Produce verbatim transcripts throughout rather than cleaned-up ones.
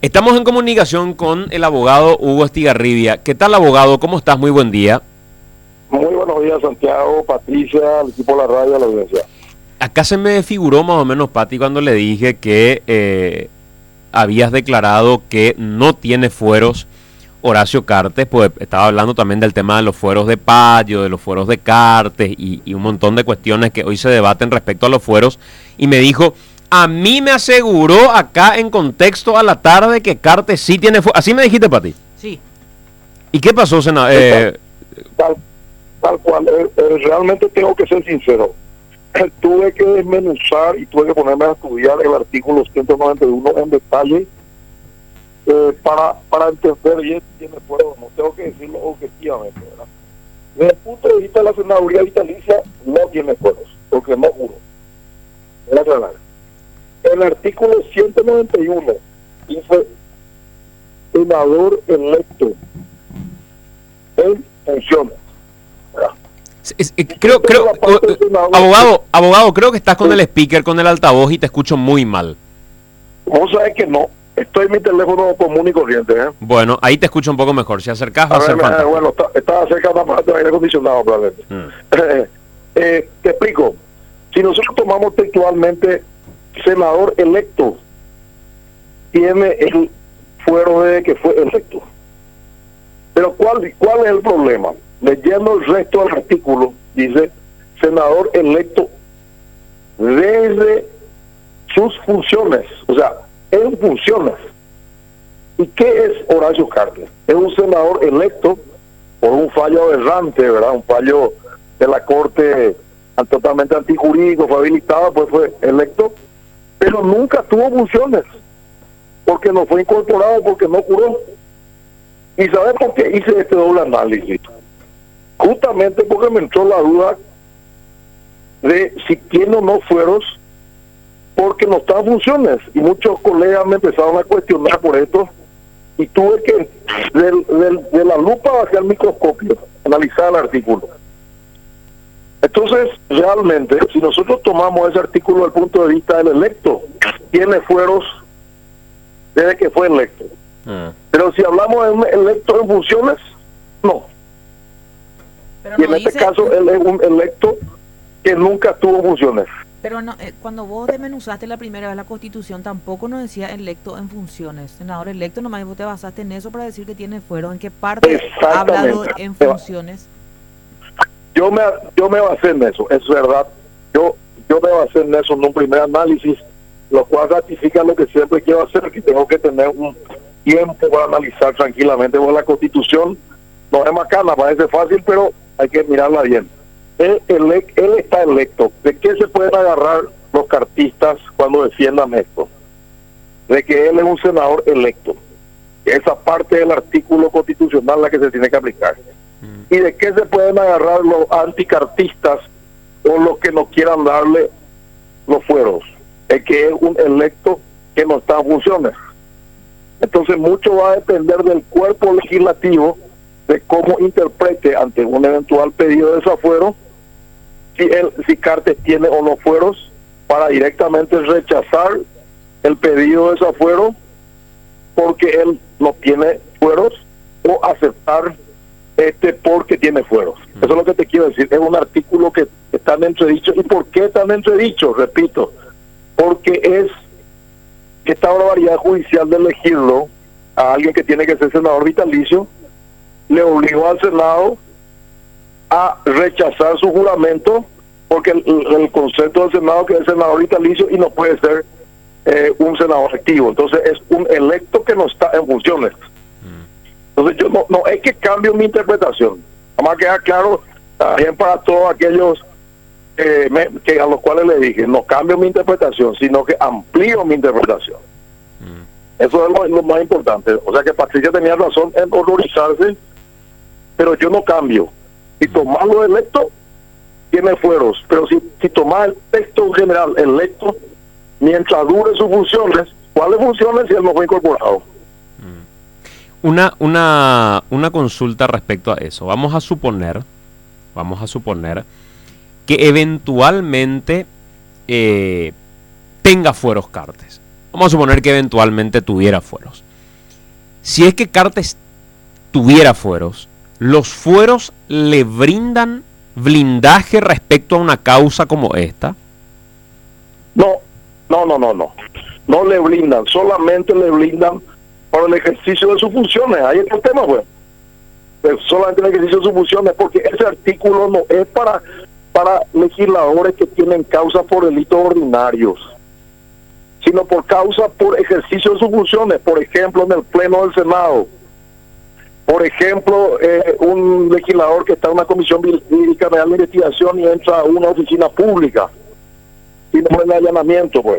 Estamos en comunicación con el abogado Hugo Estigarribia. ¿Qué tal, abogado? ¿Cómo estás? Muy buen día. Muy buenos días, Santiago, Patricia, al equipo de la radio, a la audiencia. Acá se me figuró más o menos, Pati, cuando le dije que eh, habías declarado que no tiene fueros Horacio Cartes, pues estaba hablando también del tema de los fueros de Payo, de los fueros de Cartes y, y un montón de cuestiones que hoy se debaten respecto a los fueros, y me dijo, a mí me aseguró acá en Contexto a la Tarde que Cartes sí tiene fueros. Así me dijiste, Pati. Sí. ¿Y qué pasó, senador? Eh, tal, tal cual, eh, eh, realmente tengo que ser sincero. Tuve que desmenuzar y tuve que ponerme a estudiar el artículo ciento noventa y uno en detalle eh, para, para entender bien si tiene fuero o no. Tengo que decirlo objetivamente, ¿verdad? Desde el punto de vista de la senaduría vitalicia, no tiene fueros, porque no juro. Voy a aclarar. El artículo ciento noventa y uno dice senador electo en funciones. ¿verdad? Es, es, creo, creo, uh, abogado, abogado, creo que estás con el speaker, con el altavoz y te escucho muy mal. Vos sabés que no, estoy en mi teléfono común y corriente. ¿eh? Bueno, ahí te escucho un poco mejor. Si acercás va a, a ser ver, bueno, está, estaba cerca de un aparato de aire acondicionado probablemente. Mm. Eh, eh, te explico. Si nosotros tomamos textualmente senador electo, tiene el fuero de que fue electo. Pero ¿cuál, cuál es el problema? Leyendo el resto del artículo, dice senador electo desde sus funciones, o sea, en funciones. ¿Y qué es Horacio Cartes? Es un senador electo por un fallo aberrante, ¿verdad? Un fallo de la Corte totalmente antijurídico, fue habilitado, pues fue electo, pero nunca tuvo funciones, porque no fue incorporado, porque no curó. ¿Y sabes por qué hice este doble análisis? Justamente porque me entró la duda de si tiene o no fueros, porque no están funciones, y muchos colegas me empezaron a cuestionar por esto, y tuve que del, del, de la lupa hacia el microscopio analizar el artículo. Entonces, realmente, si nosotros tomamos ese artículo desde el punto de vista del electo, tiene fueros desde que fue electo. Mm. Pero si hablamos de un electo en funciones, no. Pero y no en este dice... caso, él es un electo que nunca tuvo funciones. Pero no, eh, cuando vos desmenuzaste la primera vez la Constitución, tampoco nos decía electo en funciones. Senador electo, nomás vos te basaste en eso para decir que tiene fuero. ¿En qué parte ha hablado en funciones? Yo me yo me basé en eso, es verdad. Yo yo me basé en eso en un primer análisis, lo cual ratifica lo que siempre quiero hacer, que tengo que tener un tiempo para analizar tranquilamente. Porque la Constitución no es macana, parece fácil, pero hay que mirarla bien. Él, él, él está electo. ¿De qué se pueden agarrar los cartistas cuando defiendan esto? De que él es un senador electo. Esa parte del artículo constitucional la que se tiene que aplicar. ¿Y de qué se pueden agarrar los anticartistas o los que no quieran darle los fueros? Es que es un electo que no está en funciones. Entonces mucho va a depender del cuerpo legislativo de cómo interprete ante un eventual pedido de desafuero si él, si Cartes tiene o no fueros, para directamente rechazar el pedido de desafuero porque él no tiene fueros, o aceptar este porque tiene fueros. Eso es lo que te quiero decir. Es un artículo que está en entredicho. ¿Y por qué está en entredicho? Repito, porque es esta barbaridad judicial de elegirlo a alguien que tiene que ser senador vitalicio, le obligó al Senado a rechazar su juramento, porque el, el concepto del Senado que es senador vitalicio y no puede ser eh, un senador activo. Entonces es un electo que no está en funciones. Entonces yo no, no es que cambio mi interpretación, además queda claro también para todos aquellos eh, me, que a los cuales le dije, no cambio mi interpretación, sino que amplío mi interpretación. Mm. Eso es lo, lo más importante. O sea que Patricia tenía razón en horrorizarse, pero yo no cambio. Si tomás lo electo, tiene fueros, pero si, si tomás el texto general electo, mientras dure sus funciones, ¿cuáles funciones si él no fue incorporado? Una, una, una consulta respecto a eso. Vamos a suponer, vamos a suponer que eventualmente eh, tenga fueros Cartes. Vamos a suponer que eventualmente tuviera fueros. si es que Cartes tuviera fueros, ¿los fueros le brindan blindaje respecto a una causa como esta? No, no, no, no, no. No le blindan, solamente le blindan para el ejercicio de sus funciones. Ahí está el tema, pues. Pues solamente el ejercicio de sus funciones, porque ese artículo no es para, para legisladores que tienen causa por delitos ordinarios, sino por causa por ejercicio de sus funciones. Por ejemplo, en el Pleno del Senado. Por ejemplo, eh, un legislador que está en una comisión bicameral de investigación y entra a una oficina pública y no es allanamiento, pues.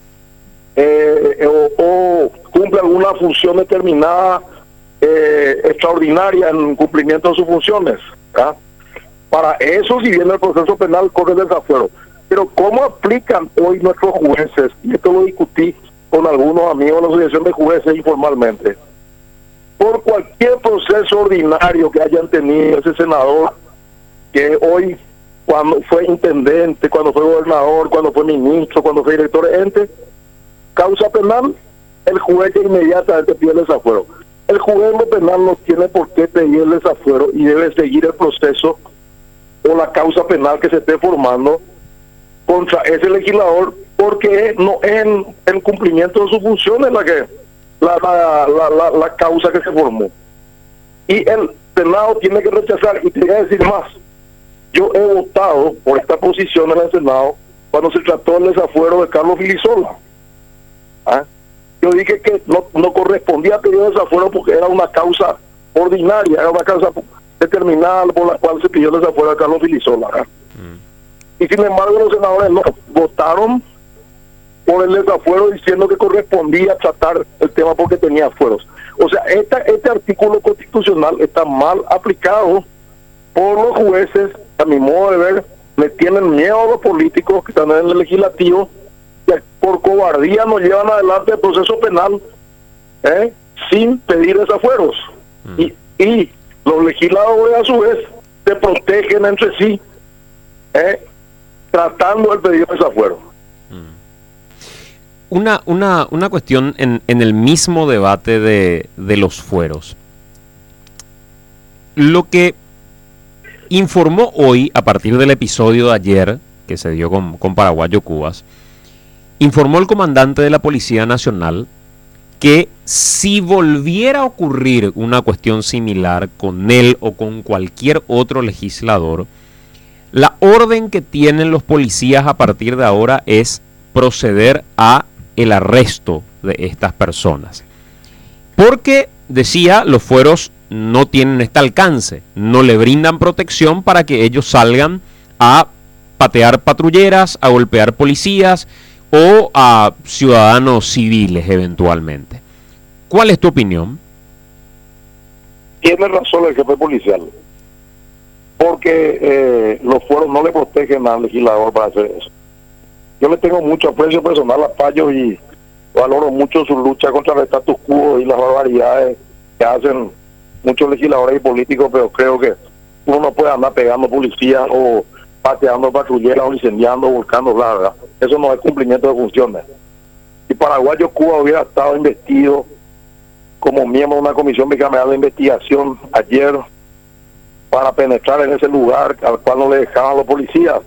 Eh, o, o cumple alguna función determinada eh, extraordinaria en cumplimiento de sus funciones. ¿Ah? Para eso, si viene el proceso penal, corre el desafuero. Pero ¿cómo aplican hoy nuestros jueces? Y esto lo discutí con algunos amigos de la Asociación de Jueces informalmente. Por cualquier proceso ordinario que hayan tenido ese senador, que hoy, cuando fue intendente, cuando fue gobernador, cuando fue ministro, cuando fue director de ente, causa penal, el juez inmediatamente pide el desafuero. El juez en lo penal no tiene por qué pedir el desafuero y debe seguir el proceso o la causa penal que se esté formando contra ese legislador, porque no es en, en cumplimiento de sus funciones la que la, la, la, la, la causa que se formó. Y el Senado tiene que rechazar. Y te voy a decir más, yo he votado por esta posición en el Senado cuando se trató del desafuero de Carlos Filisola. ¿Ah? Yo dije que no, no correspondía pedir el desafuero porque era una causa ordinaria, era una causa determinada por la cual se pidió el desafuero de Carlos Filisola. ¿Ah? Mm. Y sin embargo los senadores no votaron por el desafuero diciendo que correspondía tratar el tema porque tenía fueros. O sea, esta, este artículo constitucional está mal aplicado por los jueces, a mi modo de ver. Me tienen miedo a los políticos que están en el legislativo, que por cobardía nos llevan adelante el proceso penal ¿eh? sin pedir desafueros. Mm. Y, y los legisladores a su vez se protegen entre sí ¿eh? tratando el pedido de desafuero. Una, una, una cuestión en, en el mismo debate de, de los fueros. Lo que informó hoy, a partir del episodio de ayer, que se dio con, con Paraguayo Cubas, informó el comandante de la Policía Nacional que si volviera a ocurrir una cuestión similar con él o con cualquier otro legislador, la orden que tienen los policías a partir de ahora es proceder a el arresto de estas personas. Porque, decía, los fueros no tienen este alcance, no le brindan protección para que ellos salgan a patear patrulleras, a golpear policías o a ciudadanos civiles eventualmente. ¿Cuál es tu opinión? Tiene razón el jefe policial, porque eh, los fueros no le protegen al legislador para hacer eso. Yo le tengo mucho aprecio personal a Payo y valoro mucho su lucha contra el status quo y las barbaridades que hacen muchos legisladores y políticos, pero creo que uno no puede andar pegando policías o pateando patrulleras o incendiando, volcando, bla, bla. Eso no es cumplimiento de funciones. Si Paraguayo Cuba hubiera estado investido como miembro de una comisión bicameral de investigación ayer para penetrar en ese lugar al cual no le dejaban los policías,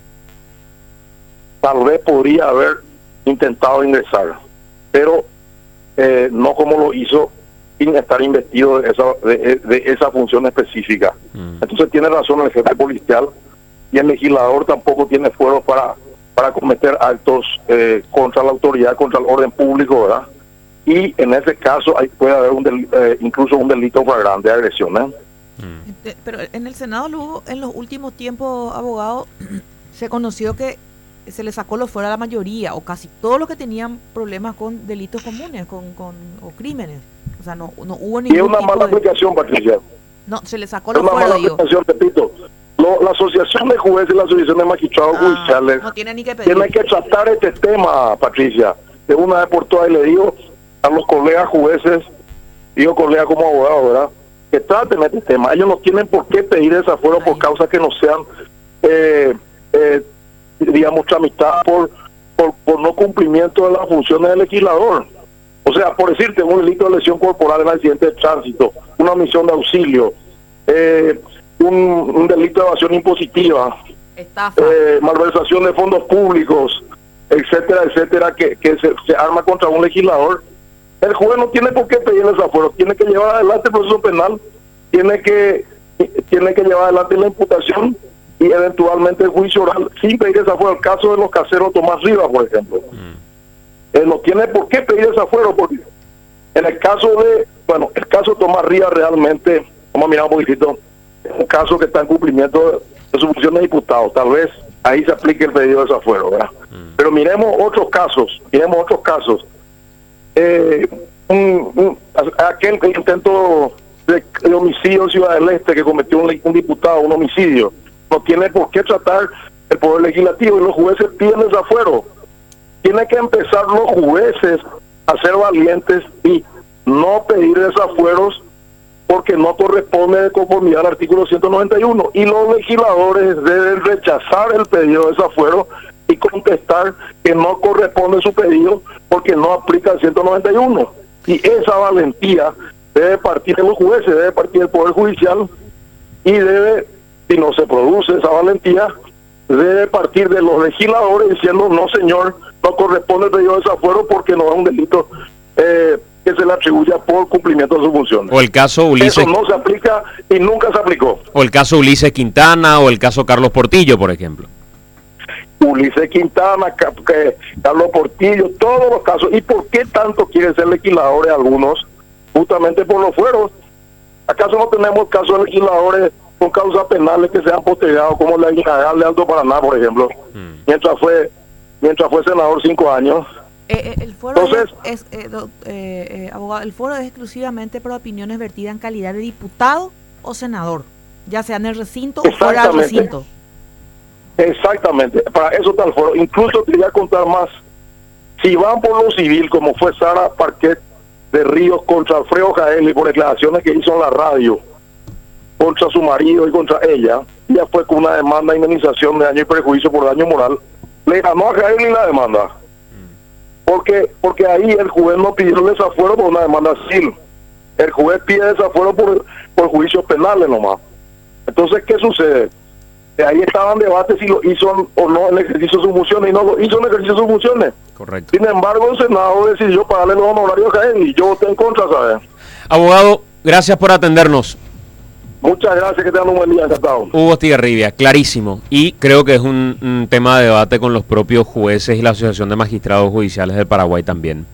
tal vez podría haber intentado ingresar, pero eh, no como lo hizo sin estar investido de esa, de, de esa función específica. Mm. Entonces tiene razón el jefe policial, y el legislador tampoco tiene fueros para, para cometer actos eh, contra la autoridad, contra el orden público, ¿verdad? Y en ese caso ahí puede haber un del, eh, incluso un delito flagrante de agresión, ¿eh? Mm. Pero en el Senado luego, en los últimos tiempos, abogado, se conoció que se le sacó los fuera a la mayoría o casi todos los que tenían problemas con delitos comunes con, con o crímenes. O sea, no, no hubo ningún. Y es una tipo mala de... aplicación, Patricia. No, se le sacó es los fuera, digo. Repito, lo, la Asociación de Jueces y la Asociación de Magistrados ah, Judiciales no tiene ni que pedir. tienen que tratar este tema, Patricia. De una vez por todas, y le digo a los colegas jueces, digo colegas como abogados, ¿verdad?, que traten este tema. Ellos no tienen por qué pedir desafuero por causas que no sean, eh, eh, digamos, tramitadas por, por, por no cumplimiento de las funciones del legislador. O sea, por decirte, un delito de lesión corporal en accidente de tránsito, una omisión de auxilio, eh, un, un delito de evasión impositiva, estafa, eh, malversación de fondos públicos, etcétera, etcétera, que, que se, se arma contra un legislador, el juez no tiene por qué pedir desafuero, tiene que llevar adelante el proceso penal, tiene que tiene que llevar adelante la imputación y eventualmente el juicio oral sin pedir desafuero. El caso de los caseros Tomás Rivas, por ejemplo, mm. él no tiene por qué pedir desafuero, porque en el caso de, bueno, el caso de Tomás Rivas realmente, vamos a mirar un poquitito, es un caso que está en cumplimiento de, de su función de diputado, tal vez ahí se aplique el pedido de desafuero, ¿verdad? Mm. Pero miremos otros casos, miremos otros casos. Eh, un, un, aquel intento de, de homicidio en Ciudad del Este que cometió un, un diputado, un homicidio, no tiene por qué tratar el Poder Legislativo y los jueces piden desafuero. Tiene que empezar los jueces a ser valientes y no pedir desafueros porque no corresponde de conformidad al artículo ciento noventa y uno, y los legisladores deben rechazar el pedido de desafuero y contestar que no corresponde su pedido porque no aplica el ciento noventa y uno. Y esa valentía debe partir de los jueces, debe partir del Poder Judicial y debe, si no se produce esa valentía, debe partir de los legisladores diciendo, no señor, no corresponde el pedido de desafuero porque no es un delito eh, que se le atribuya por cumplimiento de sus funciones. O el caso Ulises... Eso no se aplica y nunca se aplicó. O el caso Ulises Quintana o el caso Carlos Portillo, por ejemplo. Ulises Quintana, Carlos Portillo, todos los casos. ¿Y por qué tanto quieren ser legisladores algunos? Justamente por los fueros. ¿Acaso no tenemos casos de legisladores con causas penales que se han postergado, como la Guinagal de Alto Paraná, por ejemplo, mm. mientras fue mientras fue senador cinco años? Eh, eh, el foro Entonces, es, es eh, do, eh, eh, abogado, el foro es exclusivamente por opiniones vertidas en calidad de diputado o senador, ya sea en el recinto o fuera del recinto. Exactamente, para eso está el foro. Incluso te voy a contar más. Si van por lo civil, como fue Sara Parquet de Ríos contra Alfredo Jaeli por declaraciones que hizo en la radio contra su marido y contra ella, ella fue con una demanda de indemnización de daño y perjuicio por daño moral, le ganó a Jaeli la demanda. Porque porque ahí el juez no pidió el desafuero por una demanda civil. El juez pide desafuero por, por juicios penales nomás. Entonces, ¿qué sucede? Ahí estaban debates si lo hizo o no en el ejercicio de sus funciones, y no lo hizo en el ejercicio de sus funciones. Correcto. Sin embargo, el Senado decidió pagarle los honorarios a Jaeli y yo voté en contra, ¿sabes? Abogado, gracias por atendernos. Muchas gracias, que tengan un buen día, encantado. Hugo Estigarribia, clarísimo. Y creo que es un, un tema de debate con los propios jueces y la Asociación de Magistrados Judiciales del Paraguay también.